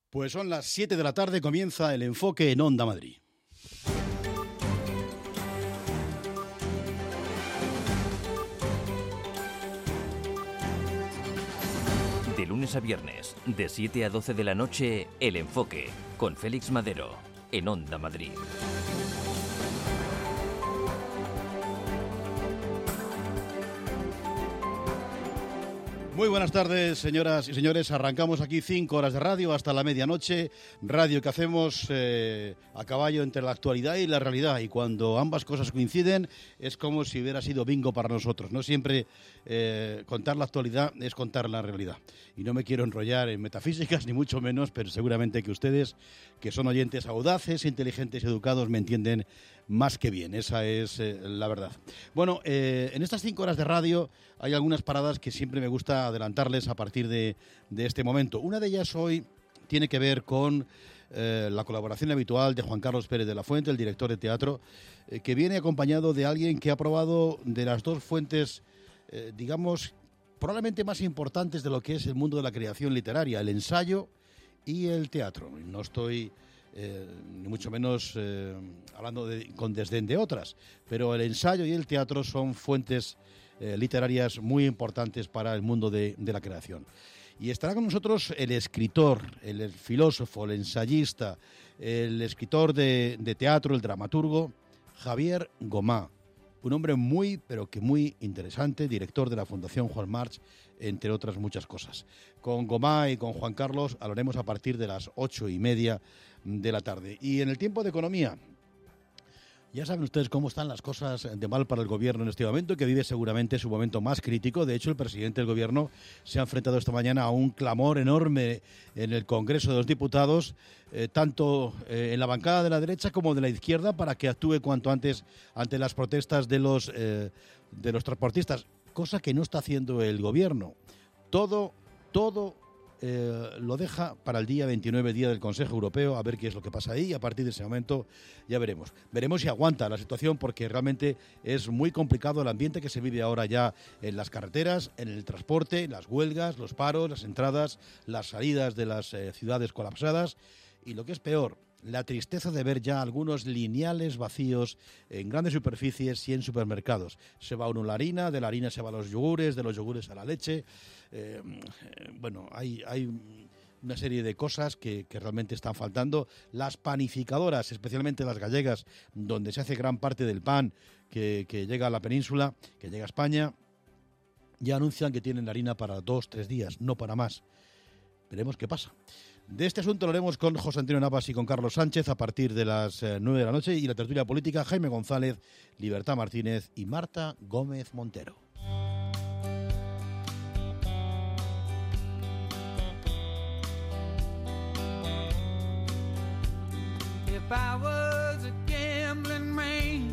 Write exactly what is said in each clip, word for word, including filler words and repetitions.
Pues son las siete de la tarde, comienza el enfoque en Onda Madrid. De lunes a viernes, de siete a doce de la noche, El Enfoque, con Félix Madero, en Onda Madrid. Muy buenas tardes, señoras y señores. Arrancamos aquí cinco horas de radio hasta la medianoche. Radio que hacemos eh, a caballo entre la actualidad y la realidad. Y cuando ambas cosas coinciden, es como si hubiera sido bingo para nosotros. No siempre eh, contar la actualidad es contar la realidad. Y no me quiero enrollar en metafísicas, ni mucho menos, pero seguramente que ustedes, que son oyentes audaces, inteligentes y educados, me entienden más que bien. Esa es eh, la verdad. Bueno, eh, en estas cinco horas de radio hay algunas paradas que siempre me gusta adelantarles a partir de, de este momento. Una de ellas hoy tiene que ver con eh, la colaboración habitual de Juan Carlos Pérez de la Fuente, el director de teatro, eh, que viene acompañado de alguien que ha probado de las dos fuentes, eh, digamos, probablemente más importantes de lo que es el mundo de la creación literaria, el ensayo y el teatro. No estoy eh, ni mucho menos eh, hablando de, con desdén de otras, pero el ensayo y el teatro son fuentes Eh, literarias muy importantes para el mundo de, de la creación. Y estará con nosotros el escritor, el, el filósofo, el ensayista, el escritor de, de teatro, el dramaturgo, Javier Gomá. Un hombre muy, pero que muy interesante, director de la Fundación Juan March, entre otras muchas cosas. Con Gomá y con Juan Carlos hablaremos a partir de las ocho y media de la tarde. Y en el tiempo de economía, ya saben ustedes cómo están las cosas de mal para el gobierno en este momento, que vive seguramente su momento más crítico. De hecho, el presidente del gobierno se ha enfrentado esta mañana a un clamor enorme en el Congreso de los Diputados, eh, tanto eh, en la bancada de la derecha como de la izquierda, para que actúe cuanto antes ante las protestas de los, eh, de los transportistas, cosa que no está haciendo el gobierno. Todo, todo... Eh, lo deja para el día veintinueve, día del Consejo Europeo, a ver qué es lo que pasa ahí, y a partir de ese momento ya veremos. Veremos si aguanta la situación, porque realmente es muy complicado el ambiente que se vive ahora ya en las carreteras, en el transporte, las huelgas, los paros, las entradas, las salidas de las eh, ciudades colapsadas, y lo que es peor, la tristeza de ver ya algunos lineales vacíos en grandes superficies y en supermercados. Se va uno a la harina, de la harina se va a los yogures, de los yogures a la leche. Eh, bueno, hay, hay una serie de cosas que, que realmente están faltando. Las panificadoras, especialmente las gallegas, donde se hace gran parte del pan que, que llega a la península, que llega a España, ya anuncian que tienen harina para dos, tres días, no para más. Veremos qué pasa. De este asunto lo haremos con José Antonio Navas y con Carlos Sánchez a partir de las eh, nueve de la noche, y la tertulia política, Jaime González, Libertad Martínez y Marta Gómez Montero. If I was a gambling man,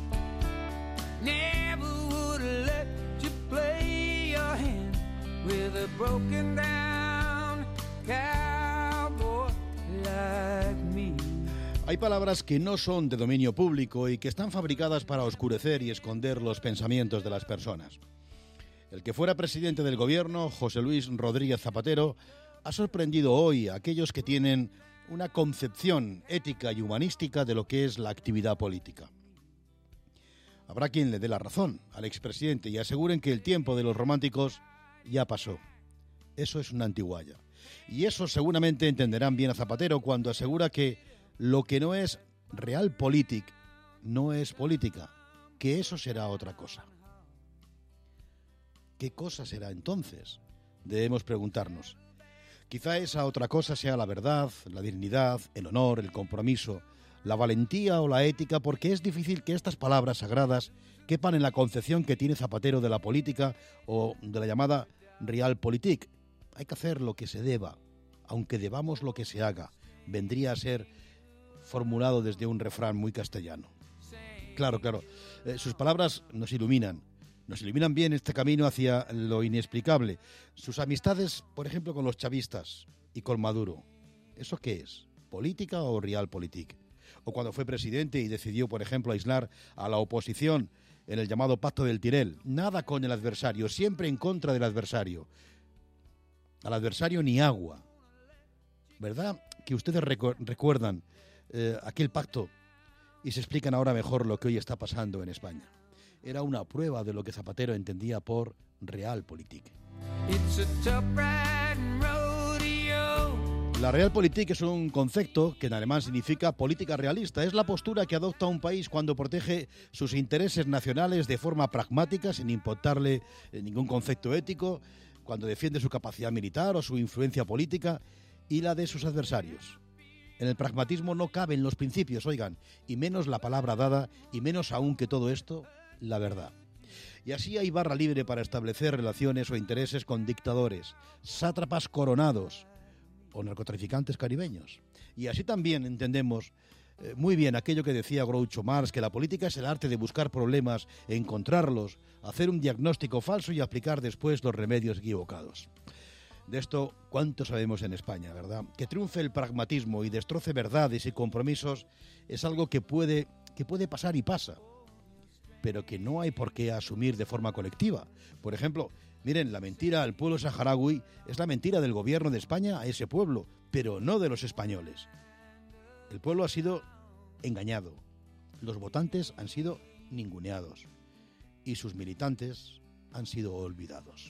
never would have let you play your hand with a broken down cowboy like me. Hay palabras que no son de dominio público y que están fabricadas para oscurecer y esconder los pensamientos de las personas. El que fuera presidente del gobierno, José Luis Rodríguez Zapatero, ha sorprendido hoy a aquellos que tienen una concepción ética y humanística de lo que es la actividad política. Habrá quien le dé la razón al expresidente y aseguren que el tiempo de los románticos ya pasó. Eso es una antigualla. Y eso seguramente entenderán bien a Zapatero cuando asegura que lo que no es realpolitik no es política, que eso será otra cosa. ¿Qué cosa será entonces? Debemos preguntarnos. Quizá esa otra cosa sea la verdad, la dignidad, el honor, el compromiso, la valentía o la ética, porque es difícil que estas palabras sagradas quepan en la concepción que tiene Zapatero de la política o de la llamada realpolitik. Hay que hacer lo que se deba, aunque debamos lo que se haga. Vendría a ser formulado desde un refrán muy castellano. Claro, claro, eh, sus palabras nos iluminan. Nos iluminan bien este camino hacia lo inexplicable. Sus amistades, por ejemplo, con los chavistas y con Maduro. ¿Eso qué es? ¿Política o realpolitik? O cuando fue presidente y decidió, por ejemplo, aislar a la oposición en el llamado Pacto del Tirel. Nada con el adversario, siempre en contra del adversario. Al adversario ni agua. ¿Verdad? que ustedes recu- recuerdan eh, aquel pacto y se explican ahora mejor lo que hoy está pasando en España. Era una prueba de lo que Zapatero entendía por realpolitik. It's a tough riding rodeo. La realpolitik es un concepto que en alemán significa política realista. Es la postura que adopta un país cuando protege sus intereses nacionales de forma pragmática, sin importarle ningún concepto ético, cuando defiende su capacidad militar o su influencia política y la de sus adversarios. En el pragmatismo no caben los principios, oigan, y menos la palabra dada, y menos aún que todo esto, la verdad. Y así hay barra libre para establecer relaciones o intereses con dictadores, sátrapas coronados o narcotraficantes caribeños. Y así también entendemos eh, muy bien aquello que decía Groucho Marx, que la política es el arte de buscar problemas, encontrarlos, hacer un diagnóstico falso y aplicar después los remedios equivocados. De esto, ¿cuánto sabemos en España, verdad? Que triunfe el pragmatismo y destroce verdades y compromisos es algo que puede, que puede pasar y pasa, pero que no hay por qué asumir de forma colectiva. Por ejemplo, miren, la mentira al pueblo saharaui es la mentira del gobierno de España a ese pueblo, pero no de los españoles. El pueblo ha sido engañado, los votantes han sido ninguneados y sus militantes han sido olvidados.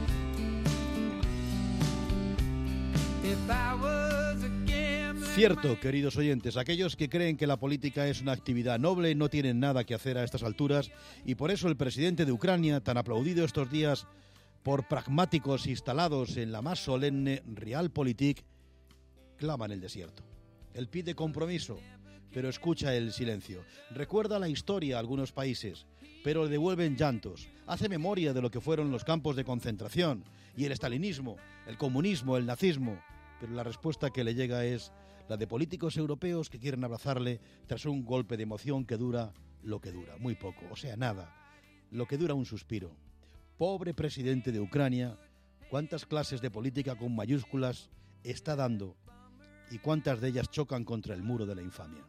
Cierto, queridos oyentes, aquellos que creen que la política es una actividad noble no tienen nada que hacer a estas alturas y por eso el presidente de Ucrania, tan aplaudido estos días por pragmáticos instalados en la más solemne realpolitik, clama en el desierto. Él pide compromiso, pero escucha el silencio. Recuerda la historia a algunos países, pero le devuelven llantos. Hace memoria de lo que fueron los campos de concentración y el estalinismo, el comunismo, el nazismo. Pero la respuesta que le llega es la de políticos europeos que quieren abrazarle tras un golpe de emoción que dura lo que dura, muy poco, o sea, nada, lo que dura un suspiro. Pobre presidente de Ucrania, cuántas clases de política con mayúsculas está dando y cuántas de ellas chocan contra el muro de la infamia.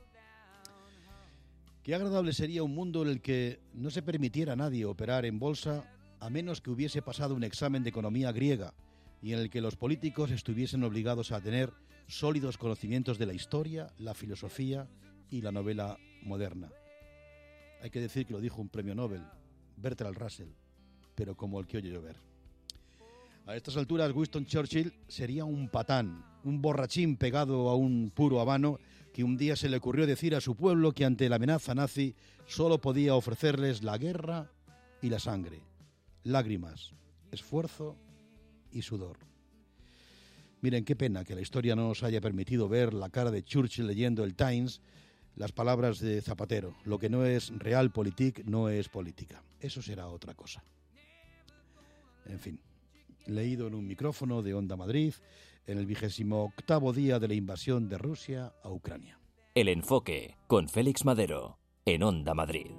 Qué agradable sería un mundo en el que no se permitiera a nadie operar en bolsa a menos que hubiese pasado un examen de economía griega y en el que los políticos estuviesen obligados a tener sólidos conocimientos de la historia, la filosofía y la novela moderna. Hay que decir que lo dijo un premio Nobel, Bertrand Russell, pero como el que oye llover. A estas alturas Winston Churchill sería un patán, un borrachín pegado a un puro habano que un día se le ocurrió decir a su pueblo que ante la amenaza nazi solo podía ofrecerles la guerra y la sangre, lágrimas, esfuerzo y sudor. Miren, qué pena que la historia no nos haya permitido ver la cara de Churchill leyendo el Times, las palabras de Zapatero. Lo que no es realpolitik no es política. Eso será otra cosa. En fin, leído en un micrófono de Onda Madrid en el vigésimo octavo día de la invasión de Rusia a Ucrania. El Enfoque, con Félix Madero, en Onda Madrid.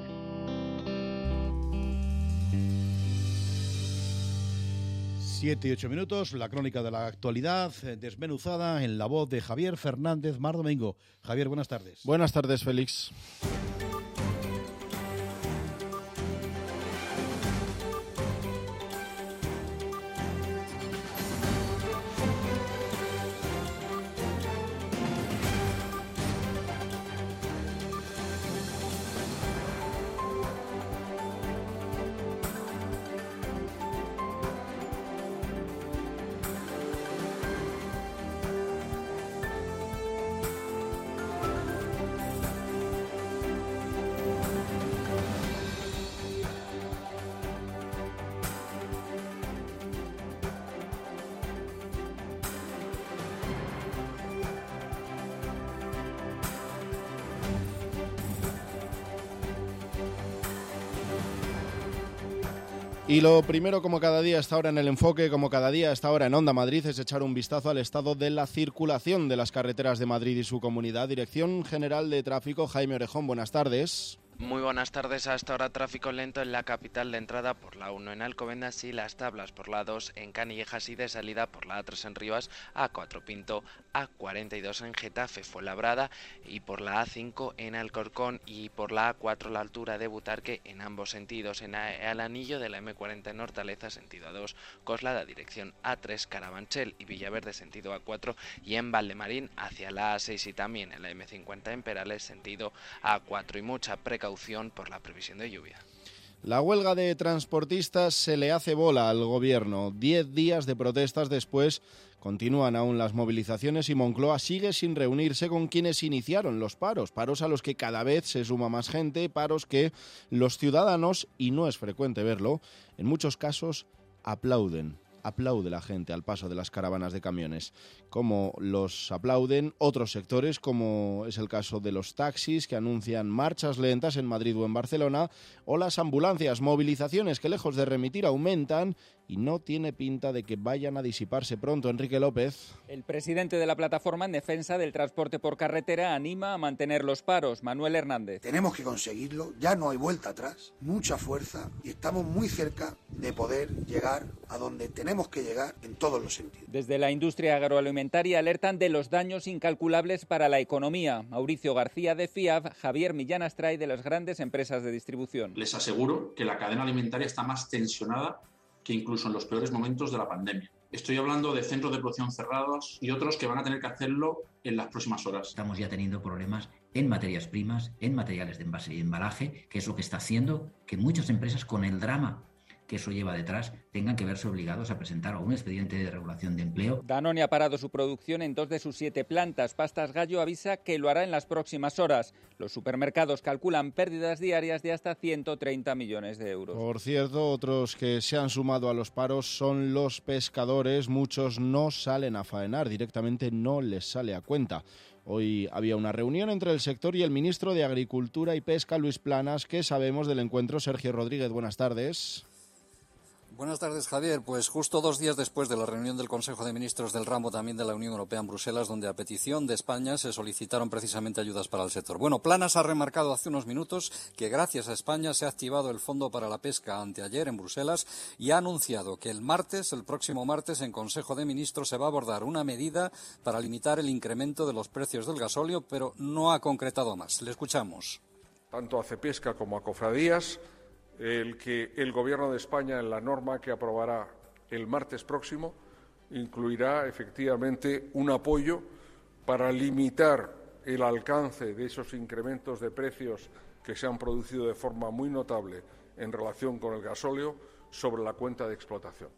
Siete y ocho minutos, la crónica de la actualidad desmenuzada en la voz de Javier Fernández Mar Domingo. Javier, buenas tardes. Buenas tardes, Félix. Y lo primero, como cada día, está ahora en el Enfoque, como cada día está ahora en Onda Madrid, es echar un vistazo al estado de la circulación de las carreteras de Madrid y su comunidad. Dirección General de Tráfico, Jaime Orejón, buenas tardes. Muy buenas tardes. Hasta ahora tráfico lento en la capital de entrada por la uno en Alcobendas y Las Tablas, por la dos en Canillejas y de salida por la A tres en Rivas, A cuatro Pinto, A cuarenta y dos en Getafe, Fuenlabrada y por la A cinco en Alcorcón y por la A cuatro la altura de Butarque en ambos sentidos. En el anillo de la eme cuarenta en Hortaleza sentido A dos, Coslada dirección A tres, Carabanchel y Villaverde sentido A cuatro y en Valdemarín hacia la A seis y también en la eme cincuenta en Perales sentido A cuatro y mucha precaución por la previsión de lluvia. La huelga de transportistas se le hace bola al gobierno. Diez días de protestas después continúan aún las movilizaciones y Moncloa sigue sin reunirse con quienes iniciaron los paros. Paros a los que cada vez se suma más gente, paros que los ciudadanos, y no es frecuente verlo, en muchos casos aplauden. Aplaude la gente al paso de las caravanas de camiones. Como los aplauden otros sectores, como es el caso de los taxis, que anuncian marchas lentas en Madrid o en Barcelona, o las ambulancias, movilizaciones que lejos de remitir aumentan y no tiene pinta de que vayan a disiparse pronto. Enrique López. El presidente de la plataforma en defensa del transporte por carretera anima a mantener los paros. Manuel Hernández. Tenemos que conseguirlo, ya no hay vuelta atrás, mucha fuerza y estamos muy cerca de poder llegar a donde tenemos que llegar en todos los sentidos. Desde la industria agroalimentaria alertan de los daños incalculables para la economía. Mauricio García de FIAB, Javier Millán Astray de las grandes empresas de distribución. Les aseguro que la cadena alimentaria está más tensionada que incluso en los peores momentos de la pandemia. Estoy hablando de centros de producción cerrados y otros que van a tener que hacerlo en las próximas horas. Estamos ya teniendo problemas en materias primas, en materiales de envase y embalaje, que es lo que está haciendo que muchas empresas, con el drama que eso lleva detrás, tengan que verse obligados a presentar algún expediente de regulación de empleo. Danone ha parado su producción en dos de sus siete plantas. Pastas Gallo avisa que lo hará en las próximas horas. Los supermercados calculan pérdidas diarias de hasta ciento treinta millones de euros. Por cierto, otros que se han sumado a los paros son los pescadores. Muchos no salen a faenar, directamente no les sale a cuenta. Hoy había una reunión entre el sector y el ministro de Agricultura y Pesca, Luis Planas. ¿Qué sabemos del encuentro? Sergio Rodríguez, buenas tardes. Buenas tardes, Javier. Pues justo dos días después de la reunión del Consejo de Ministros del ramo también de la Unión Europea en Bruselas, donde a petición de España se solicitaron precisamente ayudas para el sector. Bueno, Planas ha remarcado hace unos minutos que gracias a España se ha activado el Fondo para la Pesca anteayer en Bruselas y ha anunciado que el martes, el próximo martes, en Consejo de Ministros se va a abordar una medida para limitar el incremento de los precios del gasóleo, pero no ha concretado más. Le escuchamos. Tanto a Cepesca como a Cofradías, el que el Gobierno de España, en la norma que aprobará el martes próximo, incluirá efectivamente un apoyo para limitar el alcance de esos incrementos de precios que se han producido de forma muy notable en relación con el gasóleo sobre la cuenta de explotación.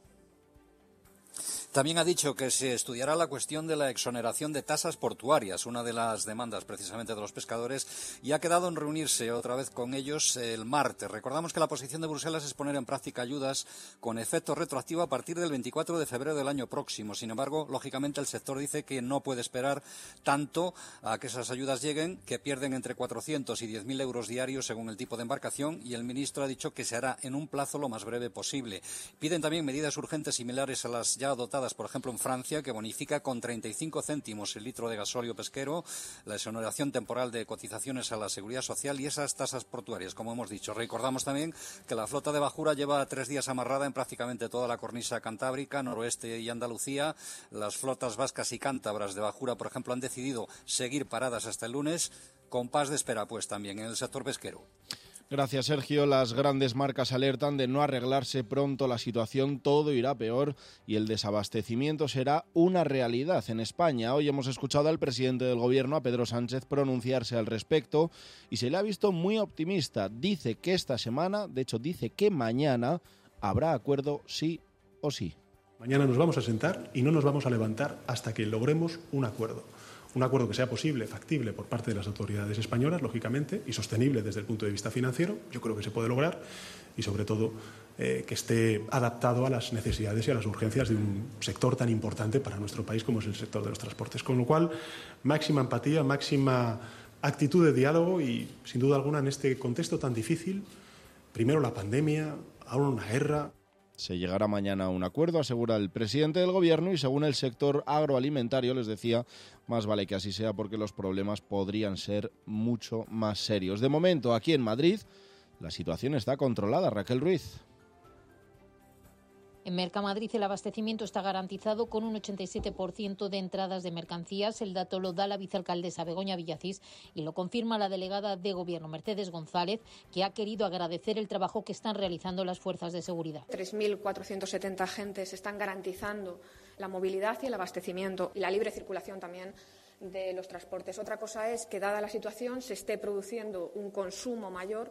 También ha dicho que se estudiará la cuestión de la exoneración de tasas portuarias, una de las demandas precisamente de los pescadores, y ha quedado en reunirse otra vez con ellos el martes. Recordamos que la posición de Bruselas es poner en práctica ayudas con efecto retroactivo a partir del veinticuatro de febrero del año próximo. Sin embargo, lógicamente el sector dice que no puede esperar tanto a que esas ayudas lleguen, que pierden entre cuatrocientos y diez mil euros diarios según el tipo de embarcación, y el ministro ha dicho que se hará en un plazo lo más breve posible. Piden también medidas urgentes similares a las ya adoptadas, por ejemplo, en Francia, que bonifica con treinta y cinco céntimos el litro de gasóleo pesquero, la exoneración temporal de cotizaciones a la Seguridad Social y esas tasas portuarias, como hemos dicho. Recordamos también que la flota de bajura lleva tres días amarrada en prácticamente toda la cornisa cantábrica, noroeste y Andalucía. Las flotas vascas y cántabras de bajura, por ejemplo, han decidido seguir paradas hasta el lunes, con paz de espera, pues, también en el sector pesquero. Gracias, Sergio. Las grandes marcas alertan de no arreglarse pronto la situación, todo irá peor y el desabastecimiento será una realidad en España. Hoy hemos escuchado al presidente del Gobierno, a Pedro Sánchez, pronunciarse al respecto y se le ha visto muy optimista. Dice que esta semana, de hecho dice que mañana, habrá acuerdo sí o sí. Mañana nos vamos a sentar y no nos vamos a levantar hasta que logremos un acuerdo. Un acuerdo que sea posible, factible por parte de las autoridades españolas, lógicamente, y sostenible desde el punto de vista financiero. Yo creo que se puede lograr y, sobre todo, eh, que esté adaptado a las necesidades y a las urgencias de un sector tan importante para nuestro país como es el sector de los transportes. Con lo cual, máxima empatía, máxima actitud de diálogo y, sin duda alguna, en este contexto tan difícil, primero la pandemia, ahora una guerra. Se llegará mañana a un acuerdo, asegura el presidente del Gobierno, y según el sector agroalimentario, les decía, más vale que así sea porque los problemas podrían ser mucho más serios. De momento, aquí en Madrid, la situación está controlada. Raquel Ruiz. En Mercamadrid el abastecimiento está garantizado con un ochenta y siete por ciento de entradas de mercancías. El dato lo da la vicealcaldesa Begoña Villacís y lo confirma la delegada de Gobierno Mercedes González, que ha querido agradecer el trabajo que están realizando las fuerzas de seguridad. tres mil cuatrocientos setenta agentes están garantizando la movilidad y el abastecimiento y la libre circulación también de los transportes. Otra cosa es que, dada la situación, se esté produciendo un consumo mayor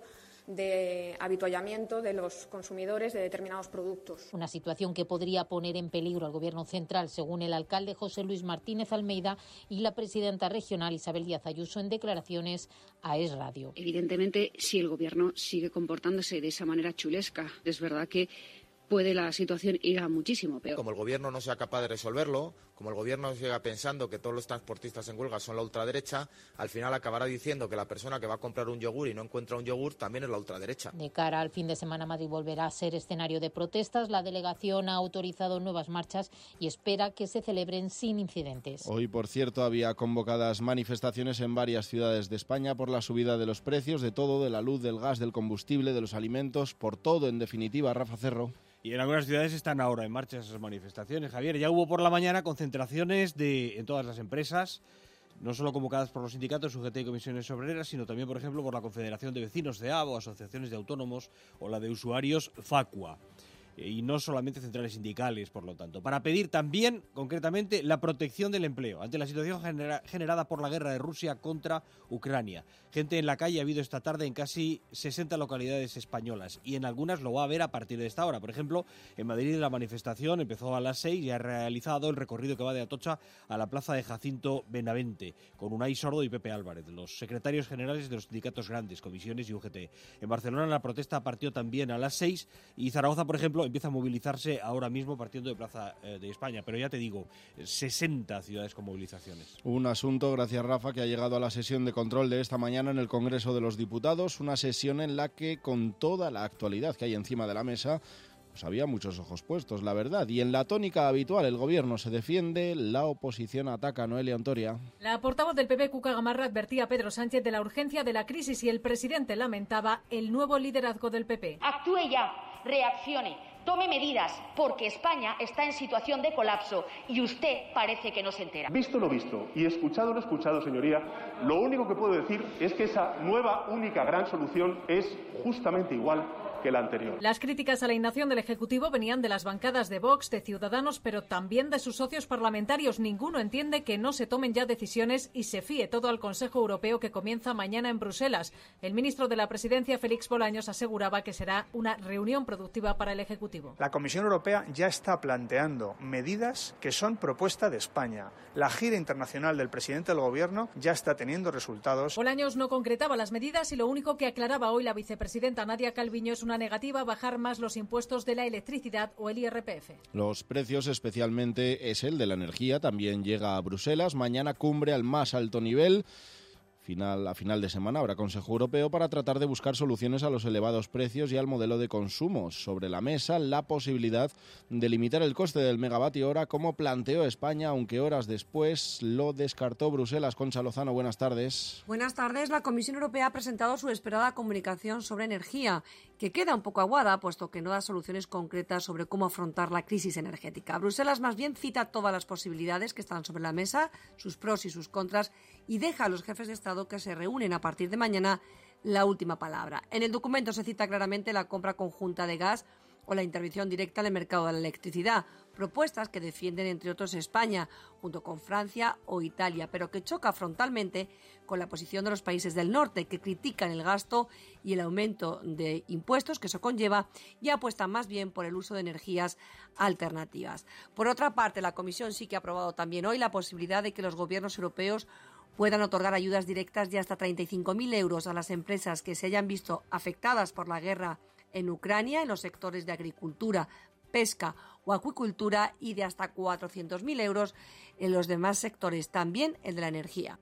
de habituallamiento de los consumidores de determinados productos. Una situación que podría poner en peligro al Gobierno central, según el alcalde José Luis Martínez Almeida y la presidenta regional Isabel Díaz Ayuso en declaraciones a Es Radio. Evidentemente, si el Gobierno sigue comportándose de esa manera chulesca, es verdad que puede la situación ir a muchísimo peor. Como el Gobierno no sea capaz de resolverlo, como el Gobierno siga pensando que todos los transportistas en huelga son la ultraderecha, al final acabará diciendo que la persona que va a comprar un yogur y no encuentra un yogur también es la ultraderecha. De cara al fin de semana, Madrid volverá a ser escenario de protestas. La delegación ha autorizado nuevas marchas y espera que se celebren sin incidentes. Hoy, por cierto, había convocadas manifestaciones en varias ciudades de España por la subida de los precios de todo, de la luz, del gas, del combustible, de los alimentos, por todo, en definitiva. Rafa Cerro. Y en algunas ciudades están ahora en marcha esas manifestaciones. Javier, ya hubo por la mañana concentraciones de, en todas las empresas, no solo convocadas por los sindicatos U G T y comisiones obreras, sino también, por ejemplo, por la Confederación de Vecinos de A B O, asociaciones de autónomos o la de usuarios Facua. Y no solamente centrales sindicales, por lo tanto, para pedir también, concretamente, la protección del empleo ante la situación genera- generada por la guerra de Rusia contra Ucrania. Gente en la calle ha habido esta tarde en casi sesenta localidades españolas y en algunas lo va a haber a partir de esta hora. Por ejemplo, en Madrid la manifestación empezó a las seis y ha realizado el recorrido que va de Atocha a la plaza de Jacinto Benavente, con Unai Sordo y Pepe Álvarez, los secretarios generales de los sindicatos grandes, comisiones y U G T. En Barcelona la protesta partió también a las seis y Zaragoza, por ejemplo, empieza a movilizarse ahora mismo partiendo de Plaza eh, de España. Pero ya te digo, sesenta ciudades con movilizaciones. Un asunto, gracias Rafa, que ha llegado a la sesión de control de esta mañana en el Congreso de los Diputados, una sesión en la que, con toda la actualidad que hay encima de la mesa, pues había muchos ojos puestos, la verdad. Y en la tónica habitual, el Gobierno se defiende, la oposición ataca. Noelia Ontoria. La portavoz del P P, Cuca Gamarra, advertía a Pedro Sánchez de la urgencia de la crisis y el presidente lamentaba el nuevo liderazgo del P P. Actúe ya, reaccione, tome medidas, porque España está en situación de colapso y usted parece que no se entera. Visto lo visto y escuchado lo escuchado, señoría, lo único que puedo decir es que esa nueva, única, gran solución es justamente igual que la anterior. Las críticas a la inacción del Ejecutivo venían de las bancadas de Vox, de Ciudadanos, pero también de sus socios parlamentarios. Ninguno entiende que no se tomen ya decisiones y se fíe todo al Consejo Europeo que comienza mañana en Bruselas. El ministro de la Presidencia, Félix Bolaños, aseguraba que será una reunión productiva para el Ejecutivo. La Comisión Europea ya está planteando medidas que son propuesta de España. La gira internacional del presidente del Gobierno ya está teniendo resultados. Bolaños no concretaba las medidas y lo único que aclaraba hoy la vicepresidenta Nadia Calviño es una negativa a bajar más los impuestos de la electricidad o el I R P F. Los precios, especialmente es el de la energía, también llega a Bruselas. Mañana cumbre al más alto nivel. Final, a final de semana habrá Consejo Europeo para tratar de buscar soluciones a los elevados precios y al modelo de consumo. Sobre la mesa, la posibilidad de limitar el coste del megavatio hora, como planteó España, aunque horas después lo descartó Bruselas. Concha Lozano, buenas tardes. Buenas tardes. La Comisión Europea ha presentado su esperada comunicación sobre energía, que queda un poco aguada, puesto que no da soluciones concretas sobre cómo afrontar la crisis energética. Bruselas más bien cita todas las posibilidades que están sobre la mesa, sus pros y sus contras, y deja a los jefes de Estado que se reúnen a partir de mañana la última palabra. En el documento se cita claramente la compra conjunta de gas o la intervención directa en el mercado de la electricidad, propuestas que defienden entre otros España, junto con Francia o Italia, pero que choca frontalmente con la posición de los países del norte, que critican el gasto y el aumento de impuestos que eso conlleva y apuestan más bien por el uso de energías alternativas. Por otra parte, la Comisión sí que ha aprobado también hoy la posibilidad de que los gobiernos europeos puedan otorgar ayudas directas de hasta treinta y cinco mil euros a las empresas que se hayan visto afectadas por la guerra en Ucrania en los sectores de agricultura, pesca o acuicultura y de hasta cuatrocientos mil euros en los demás sectores, también el de la energía.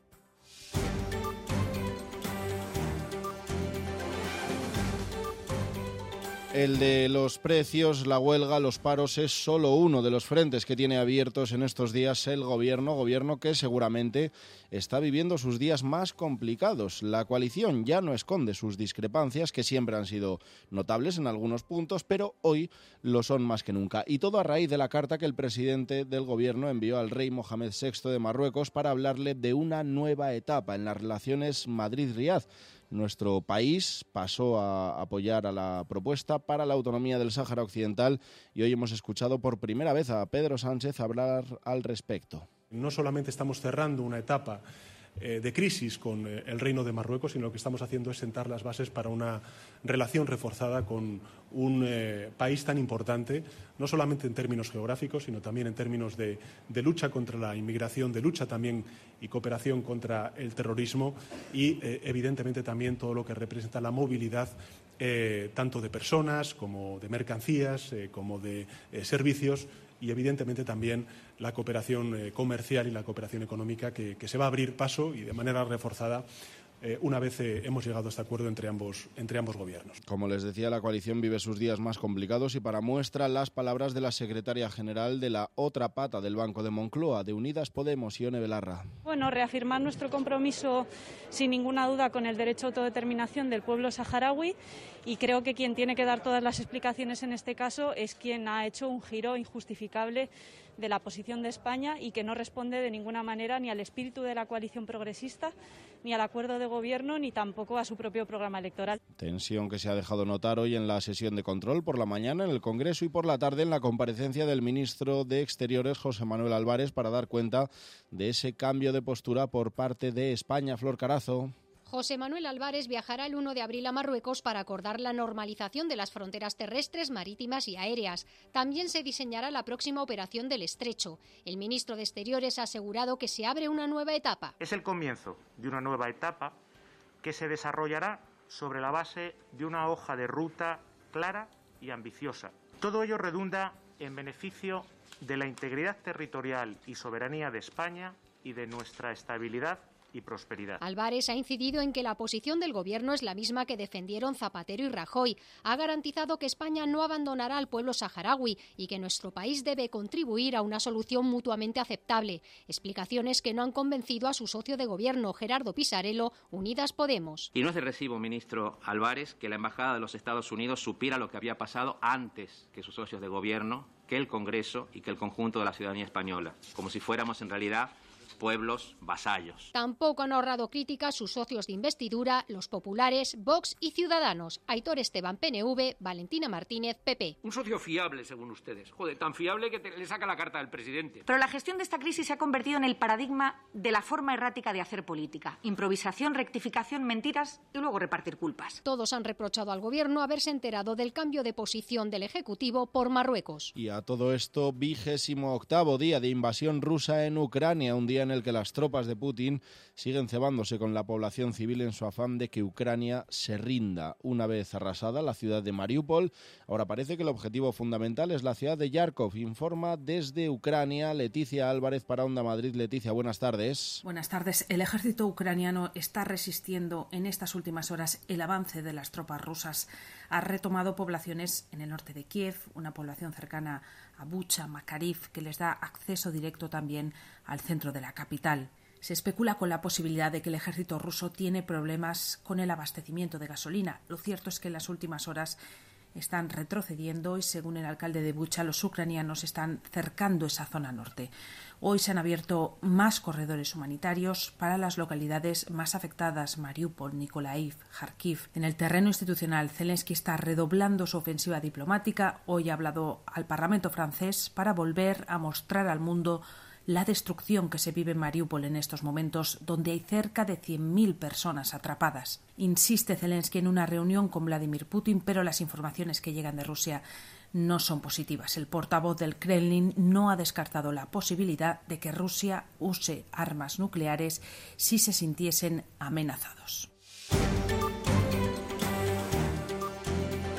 El de los precios, la huelga, los paros es solo uno de los frentes que tiene abiertos en estos días el gobierno, gobierno que seguramente está viviendo sus días más complicados. La coalición ya no esconde sus discrepancias, que siempre han sido notables en algunos puntos, pero hoy lo son más que nunca. Y todo a raíz de la carta que el presidente del gobierno envió al rey Mohamed sexto de Marruecos para hablarle de una nueva etapa en las relaciones Madrid-Riad. Nuestro país pasó a apoyar a la propuesta para la autonomía del Sáhara Occidental y hoy hemos escuchado por primera vez a Pedro Sánchez hablar al respecto. No solamente estamos cerrando una etapa eh, de crisis con eh, el Reino de Marruecos, sino lo que estamos haciendo es sentar las bases para una relación reforzada con un eh, país tan importante, no solamente en términos geográficos, sino también en términos de, de lucha contra la inmigración, de lucha también y cooperación contra el terrorismo y, eh, evidentemente, también todo lo que representa la movilidad eh, tanto de personas como de mercancías, eh, como de eh, servicios y, evidentemente, también la cooperación eh, comercial y la cooperación económica que, que se va a abrir paso y de manera reforzada Eh, una vez eh, hemos llegado a este acuerdo entre ambos, entre ambos gobiernos. Como les decía, la coalición vive sus días más complicados y para muestra las palabras de la secretaria general de la otra pata del Banco de Moncloa, de Unidas Podemos, Ione Belarra. Bueno, reafirmar nuestro compromiso sin ninguna duda con el derecho a autodeterminación del pueblo saharaui y creo que quien tiene que dar todas las explicaciones en este caso es quien ha hecho un giro injustificable de la posición de España y que no responde de ninguna manera ni al espíritu de la coalición progresista, ni al acuerdo de gobierno, ni tampoco a su propio programa electoral. Tensión que se ha dejado notar hoy en la sesión de control por la mañana en el Congreso y por la tarde en la comparecencia del ministro de Exteriores, José Manuel Álvarez, para dar cuenta de ese cambio de postura por parte de España. Flor Carazo. José Manuel Álvarez viajará el uno de abril a Marruecos para acordar la normalización de las fronteras terrestres, marítimas y aéreas. También se diseñará la próxima operación del Estrecho. El ministro de Exteriores ha asegurado que se abre una nueva etapa. Es el comienzo de una nueva etapa que se desarrollará sobre la base de una hoja de ruta clara y ambiciosa. Todo ello redunda en beneficio de la integridad territorial y soberanía de España y de nuestra estabilidad y prosperidad. Álvarez ha incidido en que la posición del Gobierno es la misma que defendieron Zapatero y Rajoy. Ha garantizado que España no abandonará al pueblo saharaui y que nuestro país debe contribuir a una solución mutuamente aceptable. Explicaciones que no han convencido a su socio de Gobierno, Gerardo Pisarello, Unidas Podemos. Y no es de recibo, ministro Álvarez, que la Embajada de los Estados Unidos supiera lo que había pasado antes que sus socios de Gobierno, que el Congreso y que el conjunto de la ciudadanía española, como si fuéramos en realidad pueblos vasallos. Tampoco han ahorrado críticas sus socios de investidura, los populares, Vox y Ciudadanos. Aitor Esteban, P N V, Valentina Martínez, P P. Un socio fiable, según ustedes. Joder, tan fiable que te, le saca la carta del presidente. Pero la gestión de esta crisis se ha convertido en el paradigma de la forma errática de hacer política. Improvisación, rectificación, mentiras y luego repartir culpas. Todos han reprochado al Gobierno haberse enterado del cambio de posición del Ejecutivo por Marruecos. Y a todo esto, vigésimo octavo día de invasión rusa en Ucrania, un día en el que las tropas de Putin siguen cebándose con la población civil en su afán de que Ucrania se rinda. Una vez arrasada la ciudad de Mariupol, ahora parece que el objetivo fundamental es la ciudad de Yarkov. Informa desde Ucrania Leticia Álvarez para Onda Madrid. Leticia, buenas tardes. Buenas tardes. El ejército ucraniano está resistiendo en estas últimas horas el avance de las tropas rusas. Ha retomado poblaciones en el norte de Kiev, una población cercana a Bucha, Makariv, que les da acceso directo también al centro de la capital. Se especula con la posibilidad de que el ejército ruso tiene problemas con el abastecimiento de gasolina. Lo cierto es que en las últimas horas están retrocediendo y, según el alcalde de Bucha, los ucranianos están cercando esa zona norte. Hoy se han abierto más corredores humanitarios para las localidades más afectadas, Mariupol, Nikolaev, Kharkiv. En el terreno institucional, Zelensky está redoblando su ofensiva diplomática. Hoy ha hablado al Parlamento francés para volver a mostrar al mundo la destrucción que se vive en Mariupol en estos momentos, donde hay cerca de cien mil personas atrapadas. Insiste Zelensky en una reunión con Vladimir Putin, pero las informaciones que llegan de Rusia no son positivas. El portavoz del Kremlin no ha descartado la posibilidad de que Rusia use armas nucleares si se sintiesen amenazados.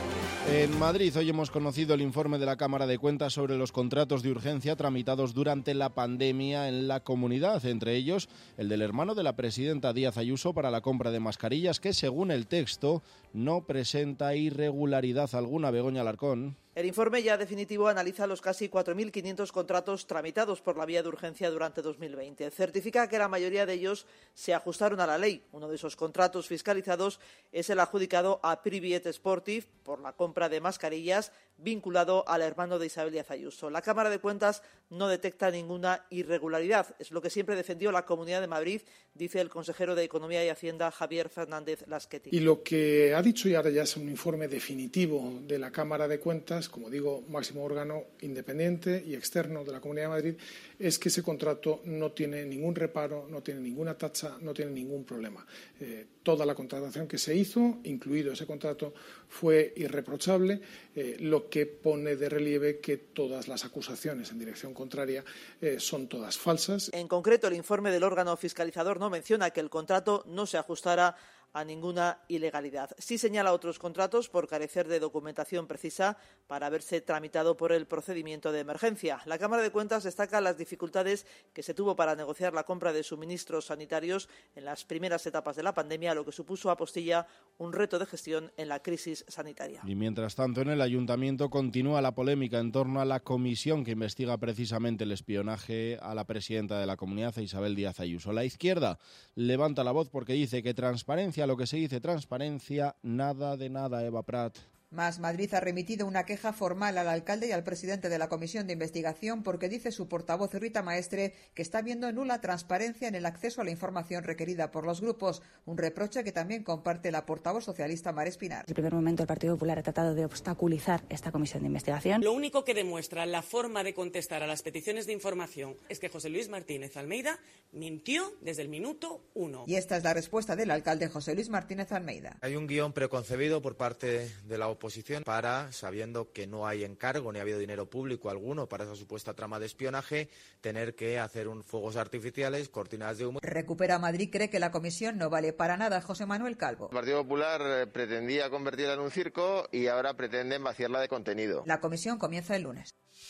En Madrid hoy hemos conocido el informe de la Cámara de Cuentas sobre los contratos de urgencia tramitados durante la pandemia en la comunidad, entre ellos el del hermano de la presidenta Díaz Ayuso para la compra de mascarillas, que según el texto no presenta irregularidad alguna. Begoña Alarcón. El informe ya definitivo analiza los casi cuatro mil quinientos contratos tramitados por la vía de urgencia durante dos mil veinte. Certifica que la mayoría de ellos se ajustaron a la ley. Uno de esos contratos fiscalizados es el adjudicado a Priviet Sportive por la compra de mascarillas, vinculado al hermano de Isabel Díaz Ayuso. La Cámara de Cuentas no detecta ninguna irregularidad. Es lo que siempre defendió la Comunidad de Madrid, dice el consejero de Economía y Hacienda, Javier Fernández Lasqueti. Y lo que ha dicho, y ahora ya es un informe definitivo de la Cámara de Cuentas, como digo, máximo órgano independiente y externo de la Comunidad de Madrid, es que ese contrato no tiene ningún reparo, no tiene ninguna tacha, no tiene ningún problema. Eh, toda la contratación que se hizo, incluido ese contrato, fue irreprochable, eh, lo que pone de relieve que todas las acusaciones en dirección contraria eh, son todas falsas. En concreto, el informe del órgano fiscalizador no menciona que el contrato no se ajustara a ninguna ilegalidad. Sí señala otros contratos por carecer de documentación precisa para haberse tramitado por el procedimiento de emergencia. La Cámara de Cuentas destaca las dificultades que se tuvo para negociar la compra de suministros sanitarios en las primeras etapas de la pandemia, lo que supuso a postilla un reto de gestión en la crisis sanitaria. Y mientras tanto, en el Ayuntamiento continúa la polémica en torno a la comisión que investiga precisamente el espionaje a la presidenta de la Comunidad, a Isabel Díaz Ayuso. La izquierda levanta la voz porque dice que transparencia, lo que se dice transparencia, nada de nada. Eva Prat. Más Madrid ha remitido una queja formal al alcalde y al presidente de la comisión de investigación porque dice su portavoz Rita Maestre que está viendo nula transparencia en el acceso a la información requerida por los grupos, un reproche que también comparte la portavoz socialista Mar Espinar. En el primer momento el Partido Popular ha tratado de obstaculizar esta comisión de investigación. Lo único que demuestra la forma de contestar a las peticiones de información es que José Luis Martínez Almeida mintió desde el minuto uno. Y esta es la respuesta del alcalde José Luis Martínez Almeida. Hay un guión preconcebido por parte de la oposición para, sabiendo que no hay encargo ni ha habido dinero público alguno para esa supuesta trama de espionaje, tener que hacer un fuegos artificiales, cortinas de humo. Recupera Madrid cree que la comisión no vale para nada. José Manuel Calvo. El Partido Popular pretendía convertirla en un circo y ahora pretenden vaciarla de contenido. La comisión comienza el lunes.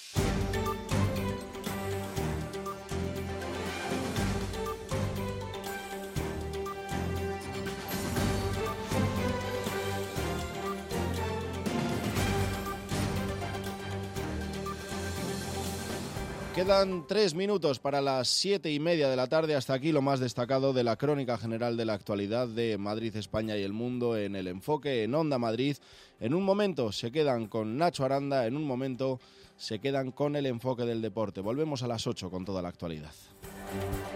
Quedan tres minutos para las siete y media de la tarde. Hasta aquí lo más destacado de la crónica general de la actualidad de Madrid, España y el mundo en El Enfoque, en Onda Madrid. En un momento se quedan con Nacho Aranda, en un momento se quedan con el enfoque del deporte. Volvemos a las ocho con toda la actualidad.